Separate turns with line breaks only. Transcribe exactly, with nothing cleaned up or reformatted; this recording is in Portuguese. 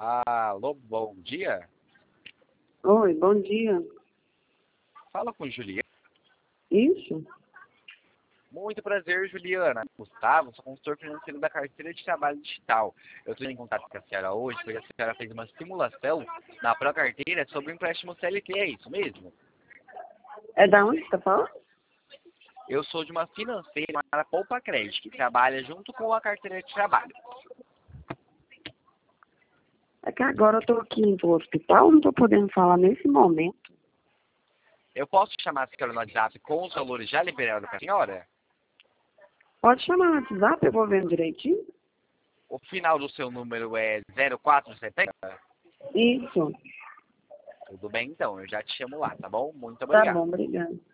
Alô, bom dia.
Oi, bom dia.
Fala com Juliana.
Isso?
Muito prazer, Juliana. Gustavo, sou consultor financeiro da carteira de trabalho digital. Eu estou em contato com a senhora hoje porque a senhora fez uma simulação na própria carteira sobre o empréstimo C L T, é isso mesmo?
É da onde você tá falando?
Eu sou de uma financeira chamada Poupa Crédito, que trabalha junto com a carteira de trabalho.
É que agora eu tô aqui no hospital, não tô podendo falar nesse momento.
Eu posso chamar a senhora no WhatsApp com os valores já liberados para a senhora?
Pode chamar no WhatsApp, eu vou vendo direitinho.
O final do seu número é zero quatro setenta?
Isso.
Tudo bem, então. Eu já te chamo lá, tá bom? Muito
Tá
obrigado.
bom, obrigada.